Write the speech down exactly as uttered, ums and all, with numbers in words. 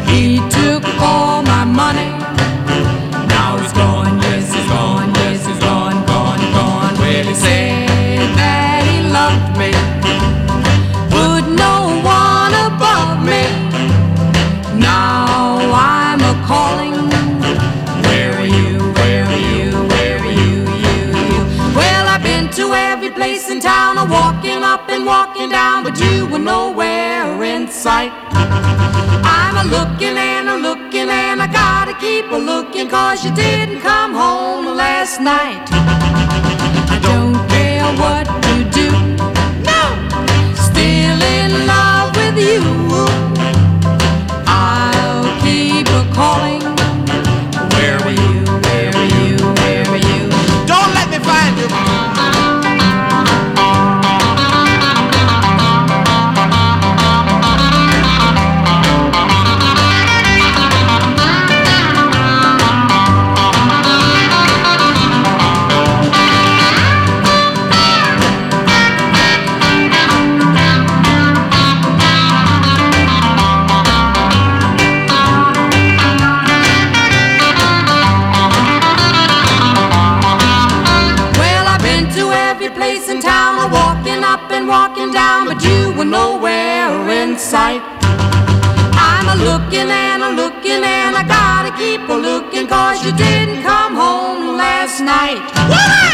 He took all my money. Now he's gone, yes, he's gone, yes, he's gone, gone, gone. Well, he said that he loved me, put no one above me. Now I'm a calling. Where are you, where are you, where are you, you, you? Well, I've been to every place in town, I'm walking up and walking down, but you were nowhere in sight. I'm a looking and a looking and I gotta keep a looking, 'cause you didn't come home last night. I don't care what you do, no, still in love with you. I'll keep a calling. Where were you, where were you, where were you? Don't let me find you. Place in town, I'm walking up and walking down, but you were nowhere in sight. I'm a looking and a looking and I gotta keep a looking, 'cause you didn't come home last night.